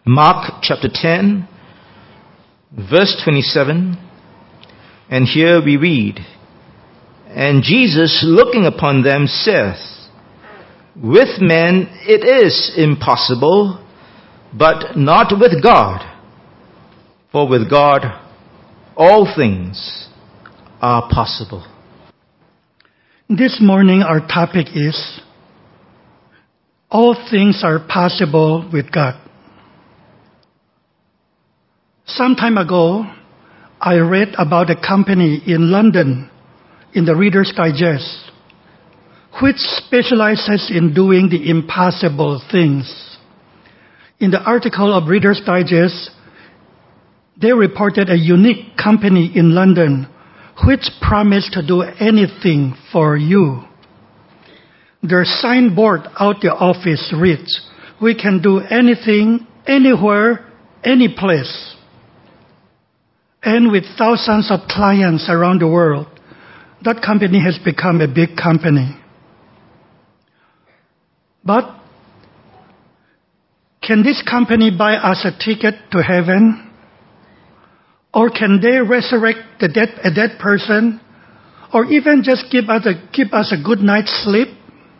Mark chapter 10, verse 27, and here we read, "And Jesus, looking upon them, saith, With men it is impossible, but not with God. For with God all things are possible." This morning our topic is, all things are possible with God. Some time ago, I read about a company in London in the Reader's Digest, which specializes in doing the impossible things. In the article of Reader's Digest, they reported a unique company in London which promised to do anything for you. Their signboard out the office reads, "We can do anything, anywhere, any place." And with thousands of clients around the world, that company has become a big company. But can this company buy us a ticket to heaven? Or can they resurrect a dead person? Or even just give us a good night's sleep?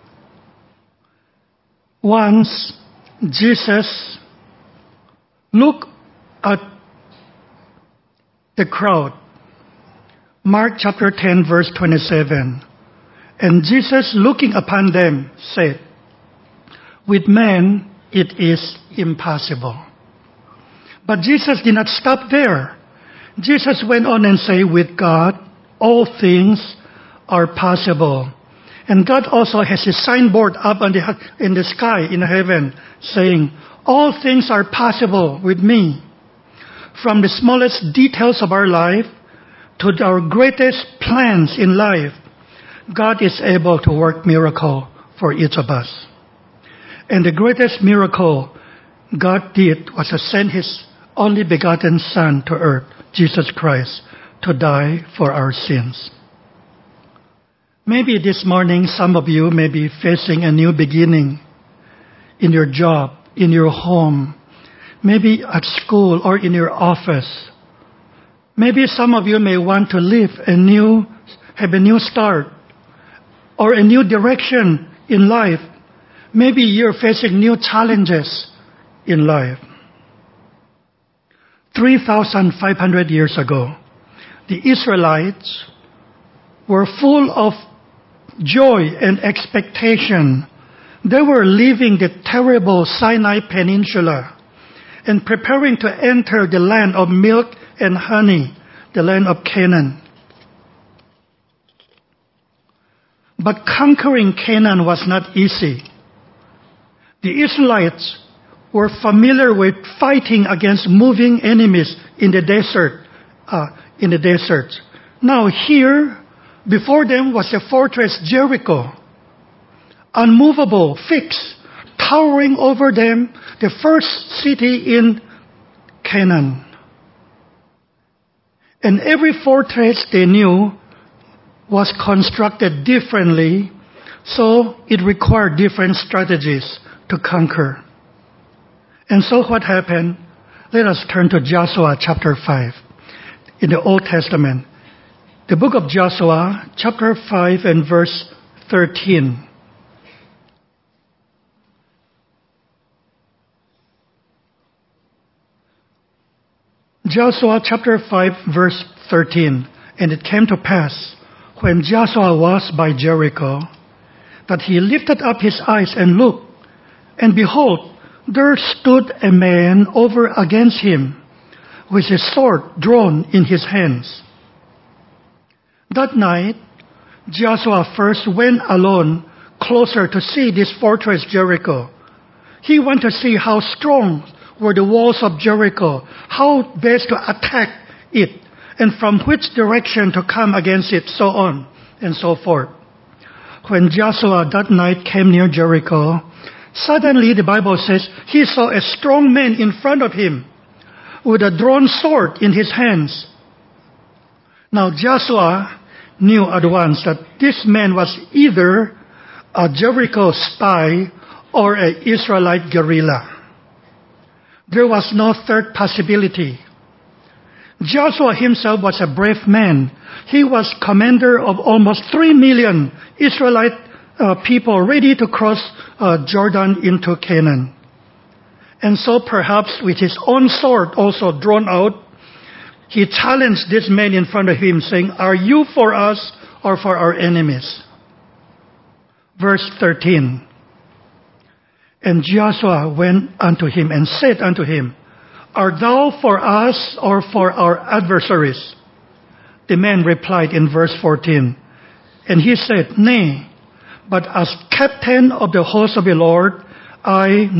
Once, Jesus looked at the crowd. Mark chapter 10, verse 27. "And Jesus, looking upon them, said, With men it is impossible." But Jesus did not stop there. Jesus went on and said, "With God all things are possible." And God also has a signboard up in the sky, in heaven, saying, "All things are possible with me." From the smallest details of our life to our greatest plans in life, God is able to work miracle for each of us. And the greatest miracle God did was to send His only begotten Son to earth, Jesus Christ, to die for our sins. Maybe this morning some of you may be facing a new beginning in your job, in your home, maybe at school or in your office. Maybe some of you may want to have a new start or a new direction in life. Maybe you're facing new challenges in life. 3,500 years ago, the Israelites were full of joy and expectation. They were leaving the terrible Sinai Peninsula and preparing to enter the land of milk and honey, the land of Canaan. But conquering Canaan was not easy. The Israelites were familiar with fighting against moving enemies in the desert. Now here, before them was the fortress Jericho, unmovable, fixed, towering over them, the first city in Canaan. And every fortress they knew was constructed differently, so it required different strategies to conquer. And so what happened? Let us turn to Joshua chapter 5 in the Old Testament. The book of Joshua chapter 5 and verse 13. Joshua chapter 5 verse 13. "And it came to pass, when Joshua was by Jericho, that he lifted up his eyes and looked, and behold, there stood a man over against him, with a sword drawn in his hands." That night, Joshua first went alone closer to see this fortress Jericho. He wanted to see how strong were the walls of Jericho, how best to attack it, and from which direction to come against it, so on and so forth. When Joshua that night came near Jericho, suddenly the Bible says he saw a strong man in front of him with a drawn sword in his hands. Now Joshua knew at once that this man was either a Jericho spy or an Israelite guerrilla. There was no third possibility. Joshua himself was a brave man. He was commander of almost 3 million Israelite people ready to cross Jordan into Canaan. And so perhaps with his own sword also drawn out, he challenged this man in front of him, saying, "Are you for us or for our enemies?" Verse 13. And Joshua went unto him and said unto him, "Art thou for us or for our adversaries?" The man replied in verse 14, and he said, "Nay, but as captain of the host of the Lord, am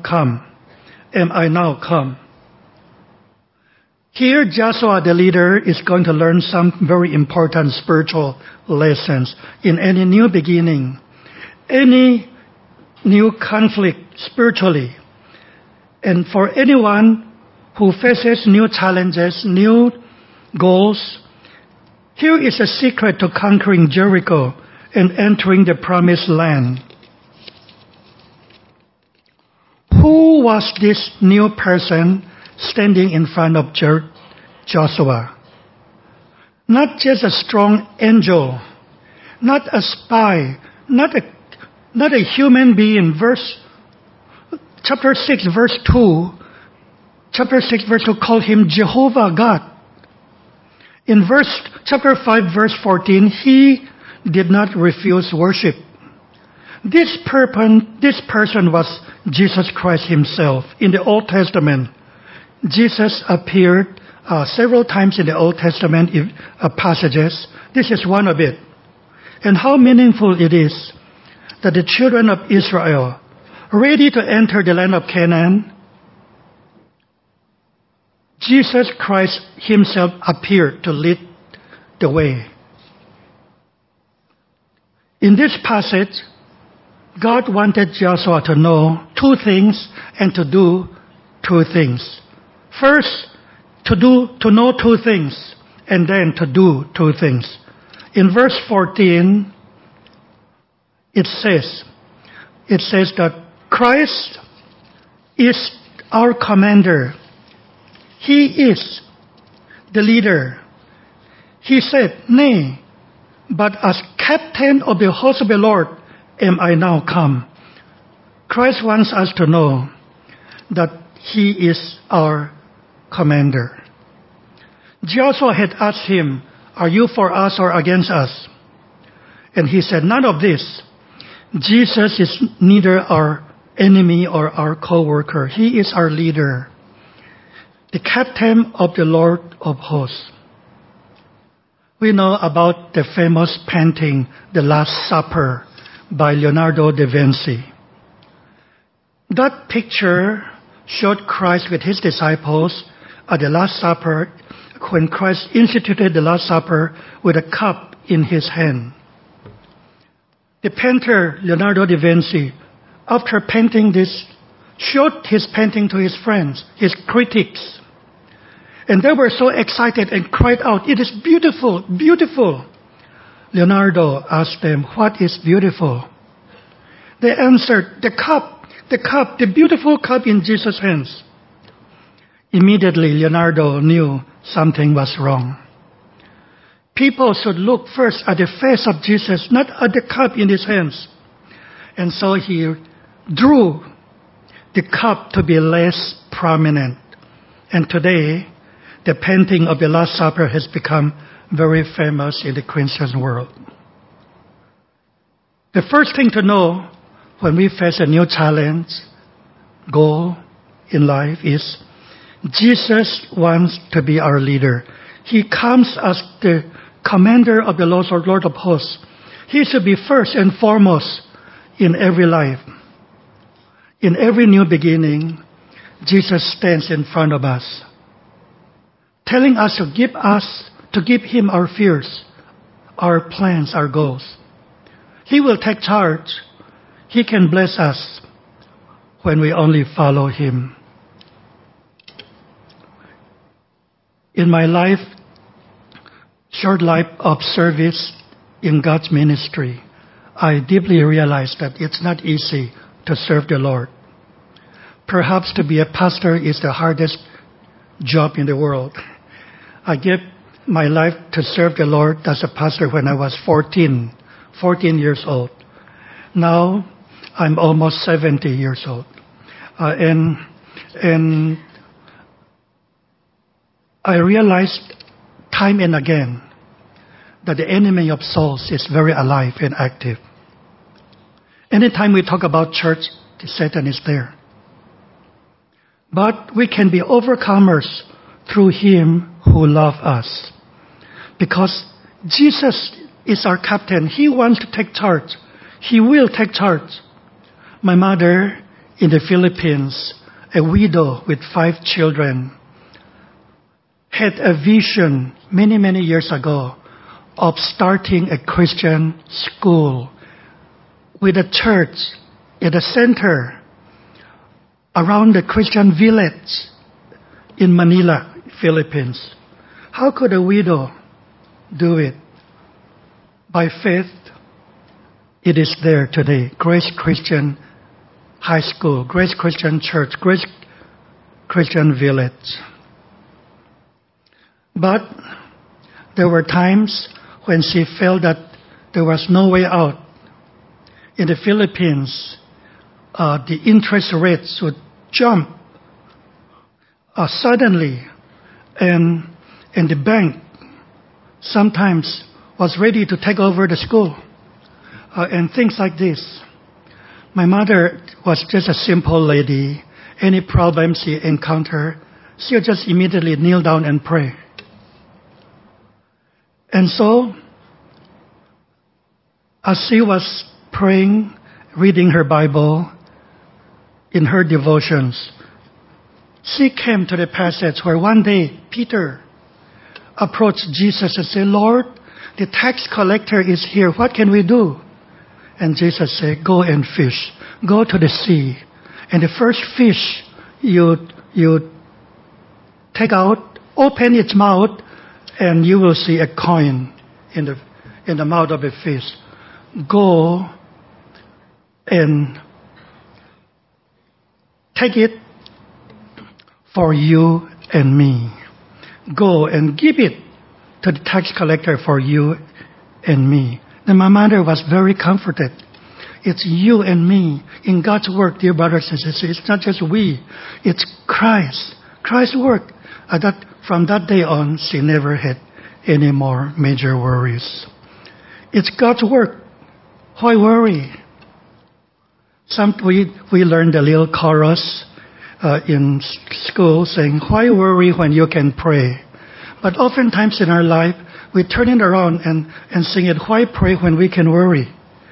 I now come?" Here, Joshua, the leader, is going to learn some very important spiritual lessons in any new beginning, any new conflict spiritually. And for anyone who faces new challenges, new goals, here is a secret to conquering Jericho and entering the promised land. Who was this new person standing in front of Joshua? Not just a strong angel, not a spy, not a human being. Chapter 6, verse 2 called him Jehovah God. In chapter 5, verse 14, he did not refuse worship. This person was Jesus Christ himself. In the Old Testament, Jesus appeared several times in the Old Testament passages. This is one of it. And how meaningful it is that the children of Israel, ready to enter the land of Canaan, Jesus Christ himself appeared to lead the way. In this passage, God wanted Joshua to know two things and to do two things. First, to know two things, and then to do two things. In verse 14, it says that Christ is our commander. He is the leader. He said, "Nay, but as captain of the host of the Lord am I now come." Christ wants us to know that he is our commander. Joshua had asked him, "Are you for us or against us?" And he said, "None of this." Jesus is neither our enemy or our co-worker. He is our leader, the captain of the Lord of hosts. We know about the famous painting, The Last Supper, by Leonardo da Vinci. That picture showed Christ with his disciples at the Last Supper, when Christ instituted the Last Supper with a cup in his hand. The painter, Leonardo da Vinci, after painting this, showed his painting to his friends, his critics. And they were so excited and cried out, "It is beautiful, beautiful." Leonardo asked them, "What is beautiful?" They answered, the cup, the beautiful cup in Jesus' hands." Immediately, Leonardo knew something was wrong. People should look first at the face of Jesus, not at the cup in his hands. And so he drew the cup to be less prominent. And today, the painting of the Last Supper has become very famous in the Christian world. The first thing to know when we face a new challenge, goal in life is Jesus wants to be our leader. He comes as the commander of the Lord of hosts. He should be first and foremost in every life. In every new beginning, Jesus stands in front of us, telling us to give him our fears, our plans, our goals. He will take charge. He can bless us when we only follow him. In my short life of service in God's ministry, I deeply realized that it's not easy to serve the Lord. perhaps to be a pastor is the hardest job in the world. I gave my life to serve the Lord as a pastor when I was 14 years old. Now I'm almost 70 years old. And I realized time and again that the enemy of souls is very alive and active. Anytime we talk about church, Satan is there. But we can be overcomers through Him who loves us. Because Jesus is our captain. He wants to take charge. He will take charge. My mother in the Philippines, a widow with 5 children, had a vision many years ago of starting a Christian school with a church at the center around the Christian village in Manila, Philippines. How could a widow do it? By faith, it is there today. Grace Christian High School, Grace Christian Church, Grace Christian Village. But there were times when she felt that there was no way out. In the Philippines, the interest rates would jump suddenly, and the bank sometimes was ready to take over the school, and things like this. My mother was just a simple lady. Any problem she encountered, she would just immediately kneel down and pray. And so, as she was praying, reading her Bible, in her devotions, she came to the passage where one day Peter approached Jesus and said, "Lord, the tax collector is here. What can we do?" And Jesus said, "Go and fish. Go to the sea. And the first fish you take out, open its mouth, and you will see a coin in the mouth of a fish. Go and take it for you and me. Go and give it to the tax collector for you and me." And my mother was very comforted. It's you and me in God's work, dear brothers and sisters. It's not just we. It's Christ. Christ's work. From that day on, she never had any more major worries. It's God's work. Why worry? We learned a little chorus in school saying, "Why worry when you can pray?" But oftentimes in our life, we turn it around and sing it, "Why pray when we can worry?"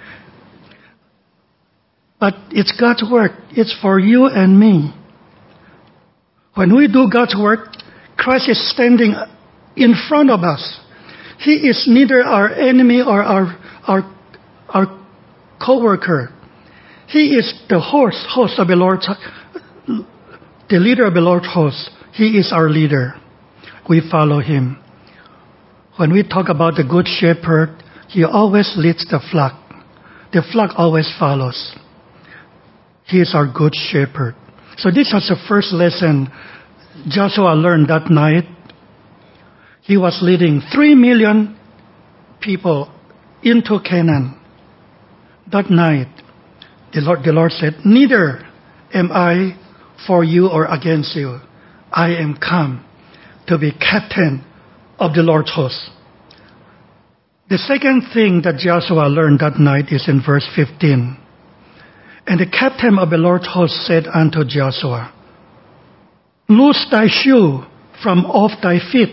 But it's God's work. It's for you and me. When we do God's work, Christ is standing in front of us. He is neither our enemy or our co-worker. He is the host of the Lord's, the leader of the Lord's host. He is our leader. We follow Him. When we talk about the Good Shepherd, He always leads the flock. The flock always follows. He is our Good Shepherd. So this was the first lesson Joshua learned that night. He was leading 3 million people into Canaan. That night, the Lord said, "Neither am I for you or against you. I am come to be captain of the Lord's host." The second thing that Joshua learned that night is in verse 15. "And the captain of the Lord's host said unto Joshua, Loose thy shoe from off thy feet,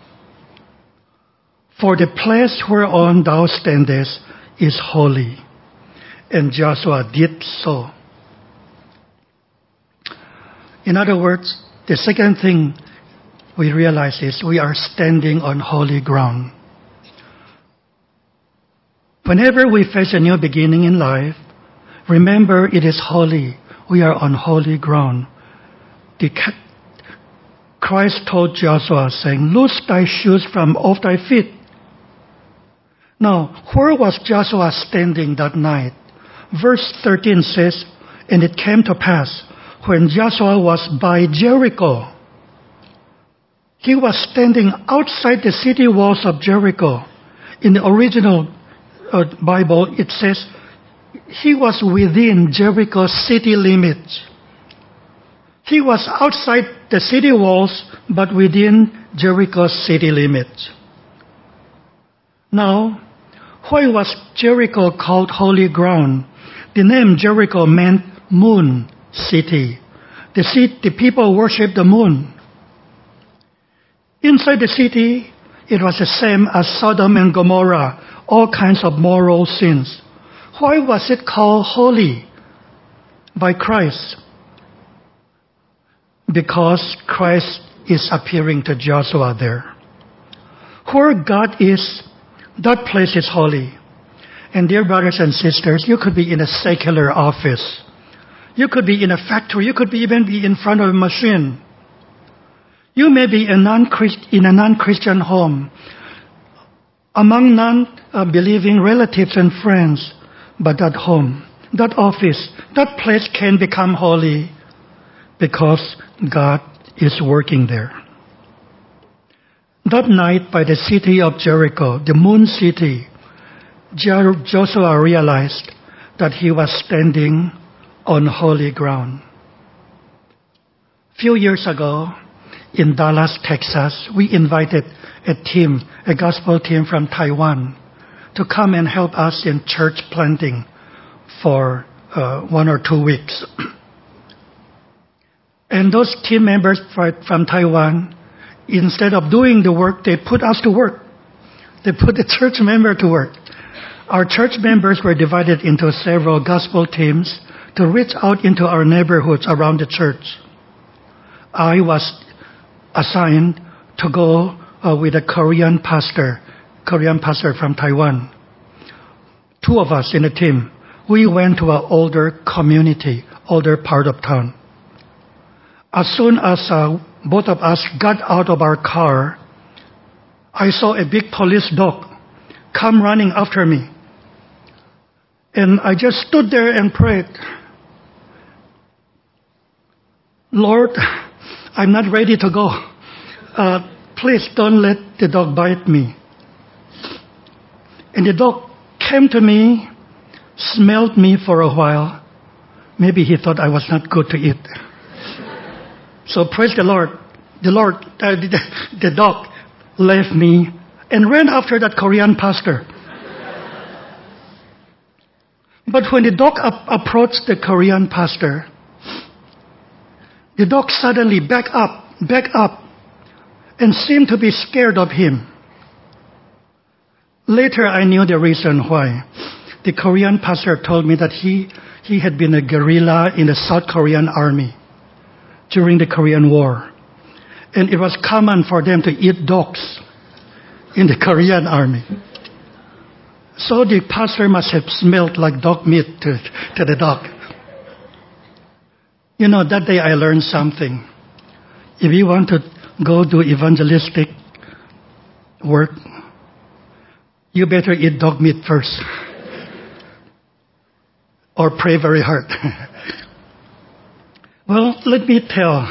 for the place whereon thou standest is holy." And Joshua did so. In other words, the second thing we realize is we are standing on holy ground. Whenever we face a new beginning in life, remember it is holy. We are on holy ground. Christ told Joshua, saying, "Loose thy shoes from off thy feet." Now, where was Joshua standing that night? Verse 13 says, "And it came to pass, when Joshua was by Jericho. He was standing outside the city walls of Jericho. In the original Bible, it says he was within Jericho's city limits. He was outside the city walls, but within Jericho's city limits. Now, why was Jericho called holy ground? The name Jericho meant moon city. The people worshiped the moon. Inside the city, it was the same as Sodom and Gomorrah, all kinds of moral sins. Why was it called holy by Christ? Because Christ is appearing to Joshua there. Where God is, that place is holy. And dear brothers and sisters, you could be in a secular office. You could be in a factory. You could even be in front of a machine. You may be in a non-Christian home, among non-believing relatives and friends, but that home, that office, that place can become holy because God is working there. That night by the city of Jericho, the moon city, Joshua realized that he was standing on holy ground. A few years ago, in Dallas, Texas, we invited a gospel team from Taiwan to come and help us in church planting for 1 or 2 weeks. And those team members from Taiwan, instead of doing the work, they put us to work. They put the church member to work. Our church members were divided into several gospel teams to reach out into our neighborhoods around the church. I was assigned to go with a Korean pastor from Taiwan. 2 of us in a team. We went to an older community, older part of town. As soon as both of us got out of our car, I saw a big police dog come running after me. And I just stood there and prayed, Lord, I'm not ready to go. Please don't let the dog bite me. And the dog came to me, smelled me for a while. Maybe he thought I was not good to eat. So praise the Lord. The dog left me and ran after that Korean pastor. But when the dog approached the Korean pastor, the dog suddenly backed up, and seemed to be scared of him. Later, I knew the reason why. The Korean pastor told me that he had been a guerrilla in the South Korean army during the Korean War. And it was common for them to eat dogs in the Korean army. So the pastor must have smelled like dog meat to the dog. You know, that day I learned something. If you want to go do evangelistic work, you better eat dog meat first. Or pray very hard. Well, let me tell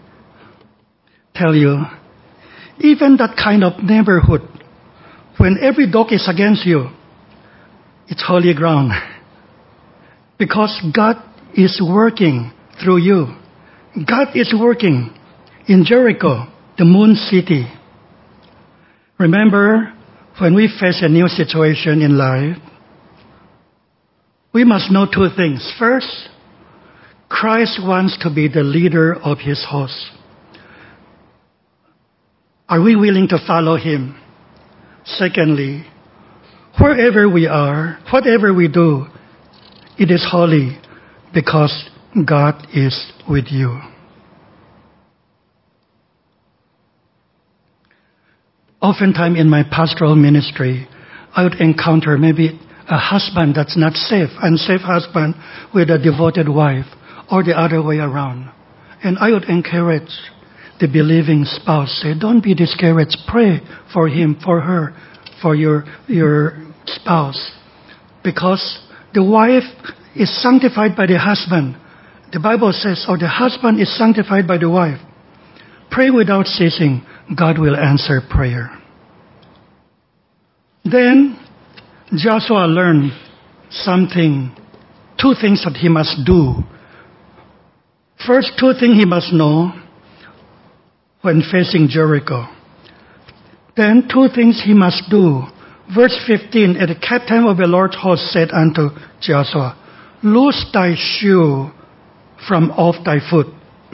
you, even that kind of neighborhood, when every dog is against you, it's holy ground. Because God is working through you. God is working in Jericho, the moon city. Remember, when we face a new situation in life, we must know 2 things. First, Christ wants to be the leader of his host. Are we willing to follow him? Secondly, wherever we are, whatever we do, it is holy because God is with you. Oftentimes in my pastoral ministry, I would encounter maybe a husband that's not safe, unsafe husband with a devoted wife, or the other way around. And I would encourage the believing spouse, say, don't be discouraged. Pray for him, for her, for your spouse. Because the wife is sanctified by the husband. The Bible says, or the husband is sanctified by the wife. Pray without ceasing. God will answer prayer. Then Joshua learned something, two things that he must do. First, two things he must know when facing Jericho. Then two things he must do. Verse 15, and the captain of the Lord's host said unto Joshua, loose thy shoe from off thy foot.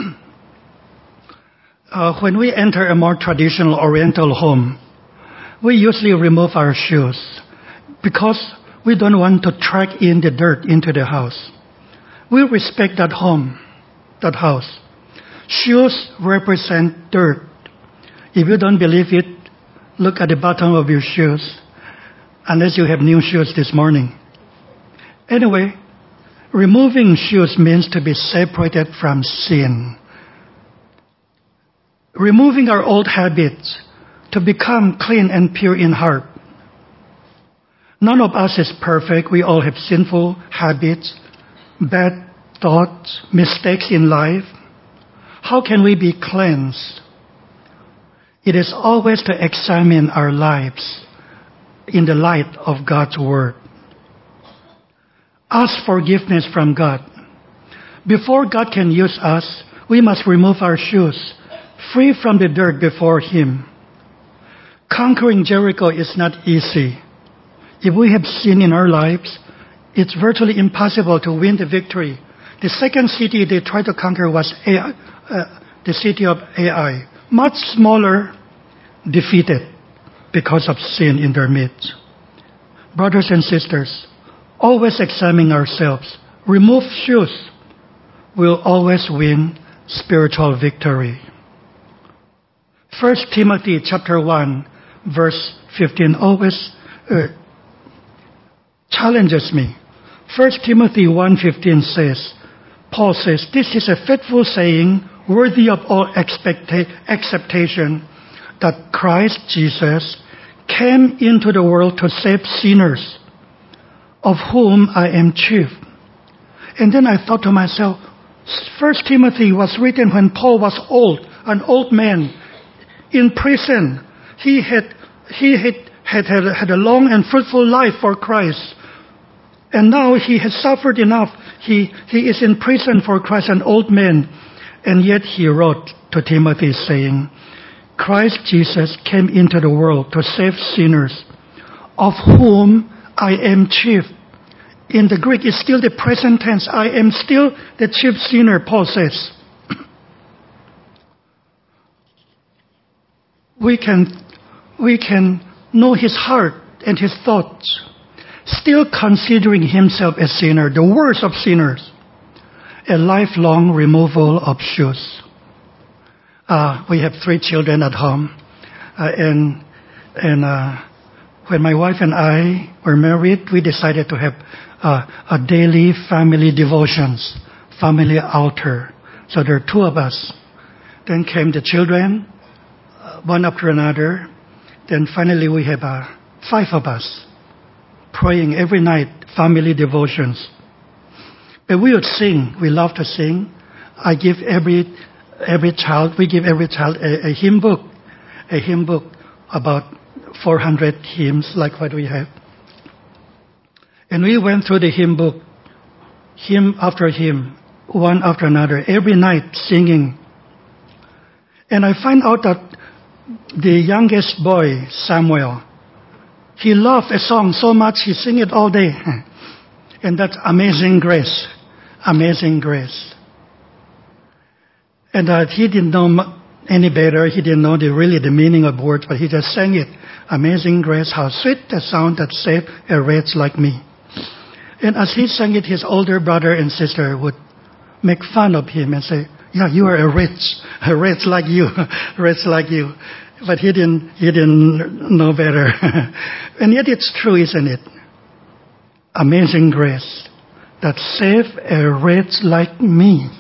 When we enter a more traditional Oriental home, we usually remove our shoes because we don't want to track in the dirt into the house. We respect that home, that house. Shoes represent dirt. If you don't believe it, look at the bottom of your shoes, unless you have new shoes this morning. Anyway, removing shoes means to be separated from sin. Removing our old habits to become clean and pure in heart. None of us is perfect. We all have sinful habits, bad thoughts, mistakes in life. How can we be cleansed? It is always to examine our lives in the light of God's Word. Ask forgiveness from God. Before God can use us, we must remove our shoes, free from the dirt before Him. Conquering Jericho is not easy. If we have sin in our lives, it's virtually impossible to win the victory. The second city they tried to conquer was the city of Ai. Much smaller, defeated because of sin in their midst. Brothers and sisters, always examine ourselves. Remove shoes. We'll always win spiritual victory. 1 Timothy chapter 1, verse 15 always challenges me. 1 Timothy 1:15 says, Paul says, this is a faithful saying, worthy of all acceptation, that Christ Jesus came into the world to save sinners, of whom I am chief. And then I thought to myself, 1 Timothy was written when Paul was old, an old man, in prison. He had a long and fruitful life for Christ. And now he has suffered enough. He is in prison for Christ, an old man. And yet he wrote to Timothy saying, Christ Jesus came into the world to save sinners, of whom I am chief. In the Greek, it's still the present tense. I am still the chief sinner, Paul says. We can know his heart and his thoughts, still considering himself a sinner, the worst of sinners, a lifelong removal of shoes. We have 3 children at home, and when my wife and I were married, we decided to have a daily family devotions, family altar. So there are 2 of us. Then came the children, one after another. Then finally we have 5 of us praying every night, family devotions. But we would sing. We love to sing. We give every child a hymn book, about 400 hymns like what we have. And we went through the hymn book, hymn after hymn, one after another, every night singing. And I find out that the youngest boy, Samuel, he loved a song so much he sang it all day. And that's Amazing Grace. Amazing Grace. And he didn't know any better. He didn't know really the meaning of words, but he just sang it. Amazing Grace, how sweet the sound that saved a wretch like me. And as he sang it, his older brother and sister would make fun of him and say, yeah, you are a wretch like you, a wretch like you. But he didn't know better. And yet it's true, isn't it? Amazing grace that saved a wretch like me.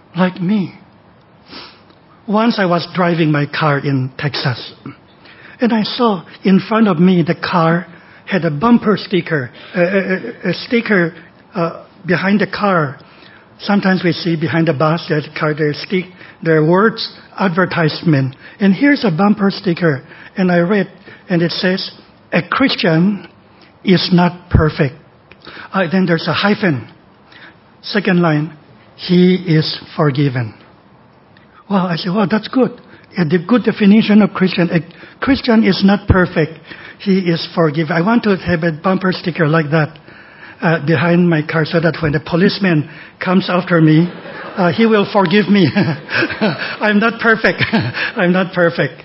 Once I was driving my car in Texas, and I saw in front of me the car had a bumper sticker, a sticker behind the car Sometimes we see behind the bus that they stick their words, advertisement. And here's a bumper sticker. And I read, and it says, a Christian is not perfect. Then there's a hyphen. Second line, he is forgiven. Wow, I said, wow, that's good. The good definition of Christian. A Christian is not perfect. He is forgiven. I want to have a bumper sticker like that behind my car so that when the policeman comes after me, he will forgive me. I'm not perfect. I'm not perfect.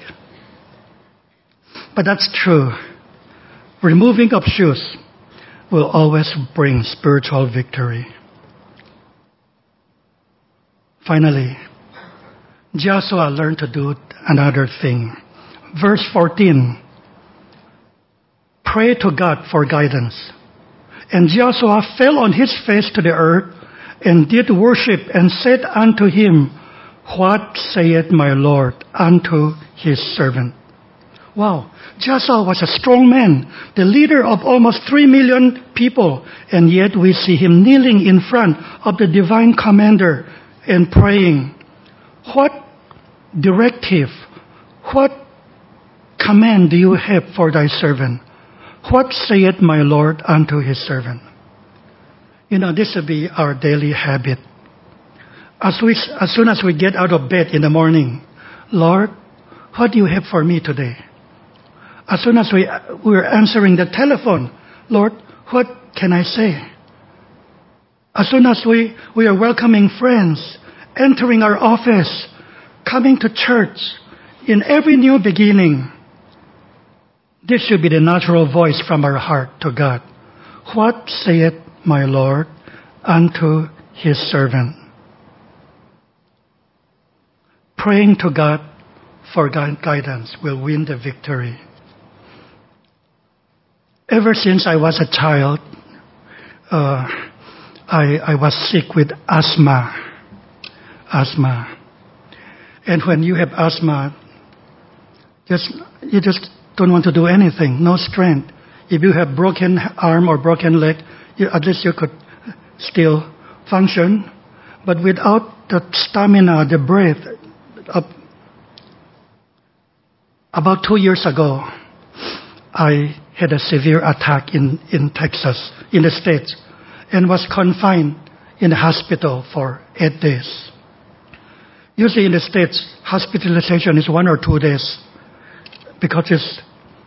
But that's true. Removing of shoes will always bring spiritual victory. Finally, Joshua learned to do another thing. Verse 14. Pray to God for guidance. And Joshua fell on his face to the earth and did worship and said unto him, What saith my Lord unto his servant? Wow, Joshua was a strong man, the leader of almost 3 million people, and yet we see him kneeling in front of the divine commander and praying. What directive, what command do you have for thy servant? What saith my Lord unto his servant? This will be our daily habit. As soon as we get out of bed in the morning, Lord, what do you have for me today? As soon as we're answering the telephone, Lord, what can I say? As soon as we are welcoming friends, entering our office, coming to church, in every new beginning, this should be the natural voice from our heart to God. What saith my Lord unto his servant? Praying to God for guidance will win the victory. Ever since I was a child, I was sick with asthma. And when you have asthma, you just don't want to do anything, no strength. If you have broken arm or broken leg, at least you could still function. But without the stamina, the breath, about 2 years ago, I had a severe attack in Texas, in the States, and was confined in the hospital for 8 days. Usually in the States, hospitalization is 1 or 2 days because it's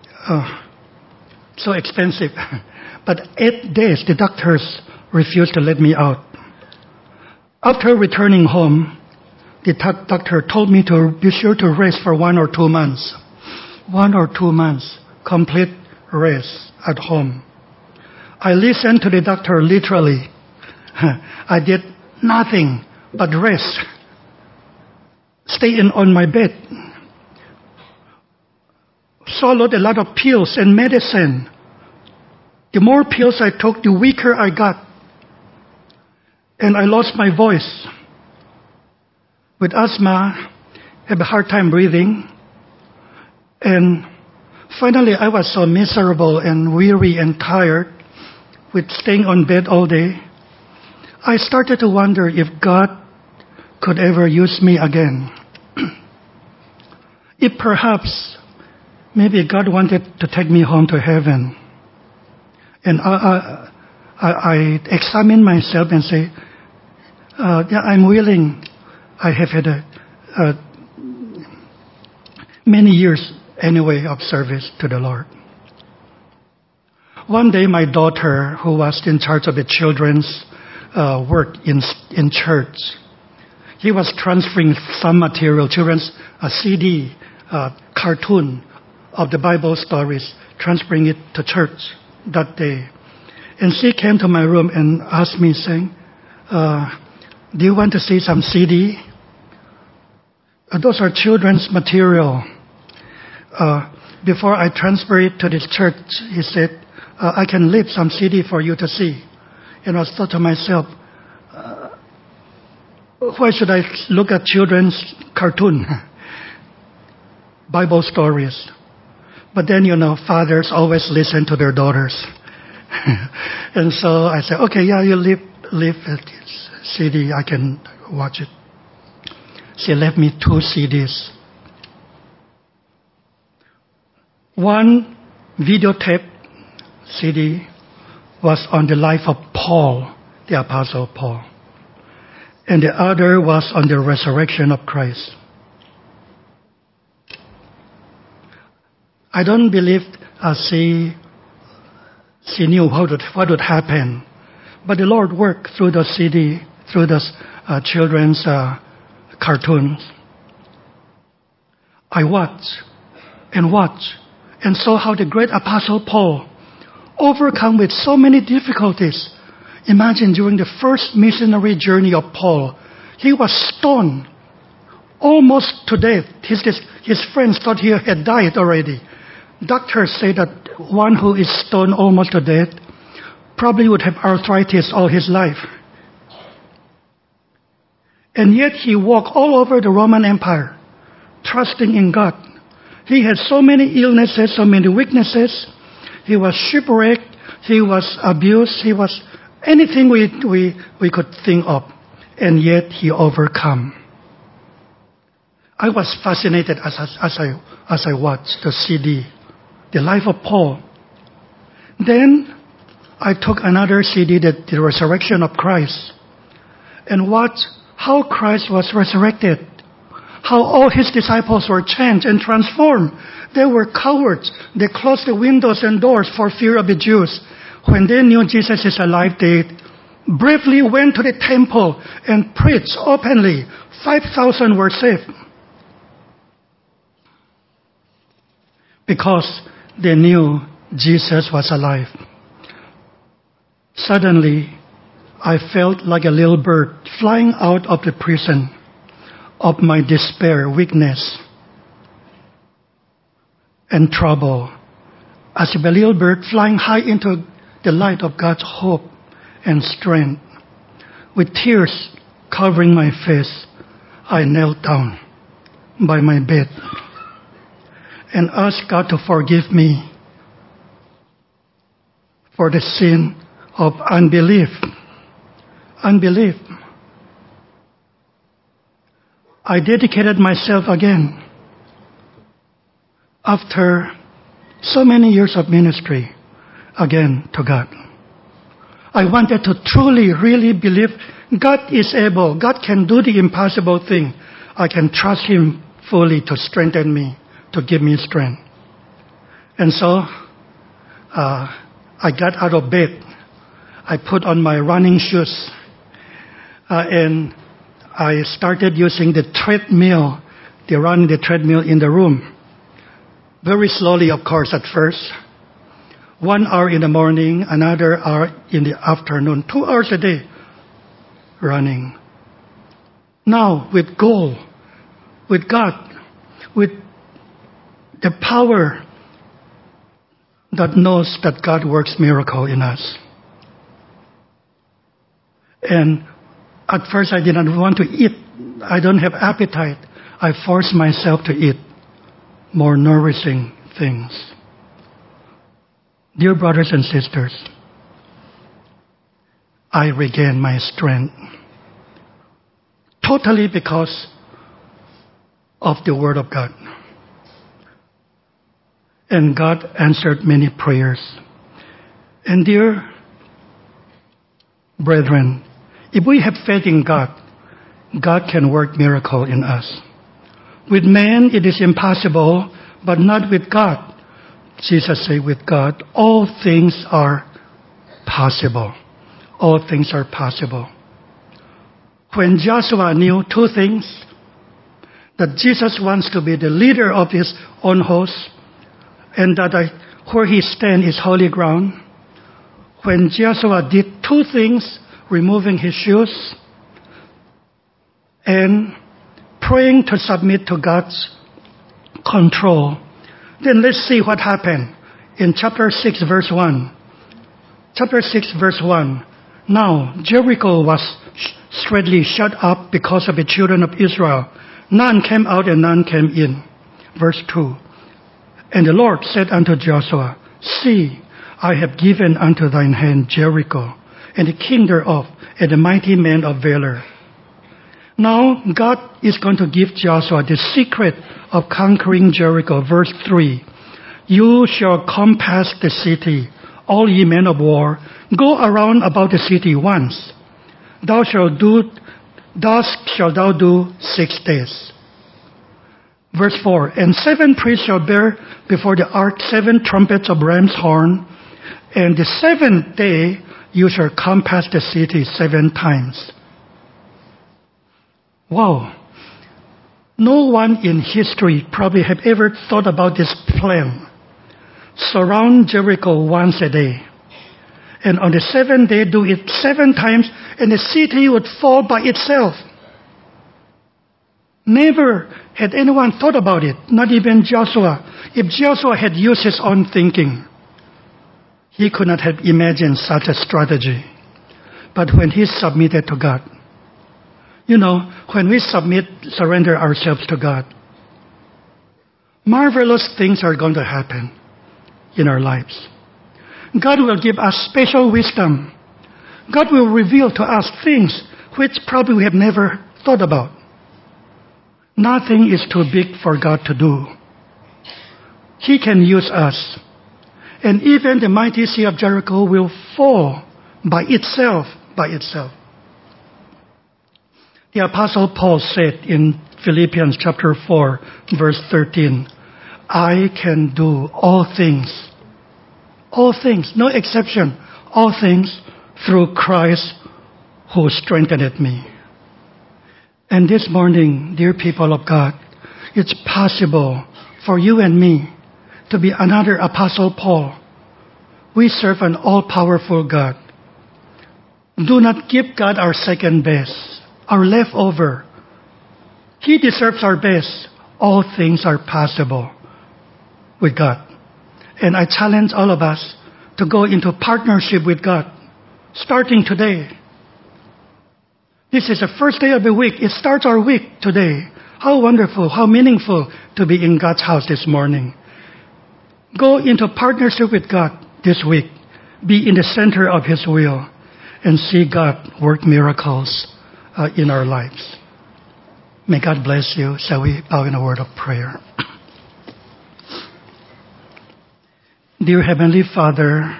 so expensive. But 8 days, the doctors refused to let me out. After returning home, the doctor told me to be sure to rest for 1 or 2 months. 1 or 2 months, complete rest at home. I listened to the doctor literally. I did nothing but rest. Stay on my bed. Swallowed a lot of pills and medicine. The more pills I took, the weaker I got. And I lost my voice. With asthma, I have a hard time breathing. And finally, I was so miserable and weary and tired with staying on bed all day. I started to wonder if God could ever use me again. If perhaps, maybe God wanted to take me home to heaven. And I examine myself and say, yeah, I'm willing. I have had many years anyway of service to the Lord. One day my daughter, who was in charge of the children's work in church, he was transferring some material, children's CD, cartoon of the Bible stories, transferring it to church that day. And she came to my room and asked me, saying, do you want to see some CD? Those are children's material. Before I transfer it to this church, he said, I can leave some CD for you to see. And I thought to myself, why should I look at children's cartoon, Bible stories? But then, fathers always listen to their daughters. And so I said, okay, yeah, you leave CD, I can watch it. She left me 2 CDs. One videotape CD was on the life of Paul, the Apostle Paul. And the other was on the resurrection of Christ. I don't believe she knew what would happen. But the Lord worked through the CD, through the children's cartoons. I watched and saw how the great Apostle Paul overcome with so many difficulties. Imagine during the first missionary journey of Paul, he was stoned almost to death. His friends thought he had died already. Doctors say that one who is stoned almost to death probably would have arthritis all his life. And yet he walked all over the Roman Empire, trusting in God. He had so many illnesses, so many weaknesses. He was shipwrecked. He was abused. He was anything we could think of. And yet he overcome. I was fascinated as I watched the CD, The Life of Paul. Then I took another CD, The Resurrection of Christ, and watched how Christ was resurrected, how all his disciples were changed and transformed. They were cowards. They closed the windows and doors for fear of the Jews. When they knew Jesus is alive, they bravely went to the temple and preached openly. 5,000 were saved. Because they knew Jesus was alive. Suddenly, I felt like a little bird flying out of the prison of my despair, weakness, and trouble. As a little bird flying high into the light of God's hope and strength. With tears covering my face, I knelt down by my bed and asked God to forgive me for the sin of unbelief. Unbelief. I dedicated myself again after so many years of ministry again to God. I wanted to truly, really believe God is able. God can do the impossible thing. I can trust Him fully to strengthen me, to give me strength. And so, I got out of bed. I put on my running shoes. And I started using the treadmill, running the treadmill in the room. Very slowly, of course, at first. 1 hour in the morning, another hour in the afternoon. 2 hours a day running. Now, with goal, with God, with the power that knows that God works miracle in us. And at first I didn't want to eat. I don't have appetite. I forced myself to eat more nourishing things. Dear brothers and sisters, I regained my strength totally because of the Word of God. And God answered many prayers. And dear brethren, if we have faith in God, God can work miracle in us. With man it is impossible, but not with God. Jesus said, with God, all things are possible. All things are possible. When Joshua knew 2 things, that Jesus wants to be the leader of his own host, and that where he stands is holy ground. When Joshua did 2 things, removing his shoes and praying to submit to God's control, then let's see what happened in chapter 6, verse 1. Chapter 6, verse 1. Now, Jericho was straightly shut up because of the children of Israel. None came out and none came in. Verse 2. And the Lord said unto Joshua, See, I have given unto thine hand Jericho, and the king thereof, and the mighty men of valor. Now God is going to give Joshua the secret of conquering Jericho. Verse 3. You shall compass the city, all ye men of war. Go around about the city once. Thus shalt thou do 6 days. Verse 4. And 7 priests shall bear before the ark 7 trumpets of ram's horn. And the 7th day you shall compass the city 7 times. Wow. No one in history probably have ever thought about this plan. Surround Jericho once a day. And on the 7th day, do it 7 times, and the city would fall by itself. Never had anyone thought about it, not even Joshua. If Joshua had used his own thinking, he could not have imagined such a strategy. But when he submitted to God, when we surrender ourselves to God, marvelous things are going to happen in our lives. God will give us special wisdom. God will reveal to us things which probably we have never thought about. Nothing is too big for God to do. He can use us. And even the mighty city of Jericho will fall by itself. The Apostle Paul said in Philippians chapter 4, verse 13, I can do all things, no exception, all things through Christ who strengthened me. And this morning, dear people of God, it's possible for you and me to be another Apostle Paul. We serve an all-powerful God. Do not give God our second best, our leftover. He deserves our best. All things are possible with God. And I challenge all of us to go into partnership with God, starting today. This is the first day of the week. It starts our week today. How wonderful, how meaningful to be in God's house this morning. Go into partnership with God this week. Be in the center of His will and see God work miracles in our lives. May God bless you. Shall we bow in a word of prayer? Dear Heavenly Father,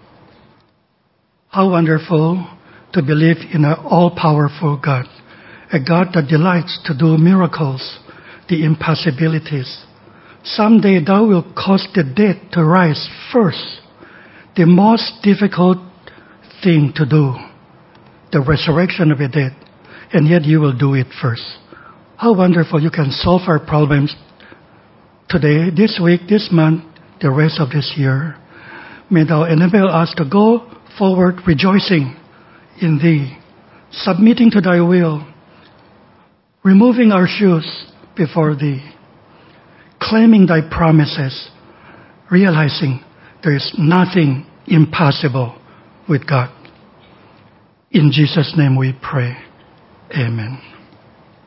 how wonderful to believe in an all-powerful God, a God that delights to do miracles, the impossibilities. Someday Thou will cause the dead to rise first, the most difficult thing to do, the resurrection of the dead, and yet You will do it first. How wonderful You can solve our problems today, this week, this month, the rest of this year. May Thou enable us to go forward rejoicing in Thee, submitting to Thy will, removing our shoes before Thee, claiming Thy promises, realizing there is nothing impossible with God. In Jesus' name we pray. Amen.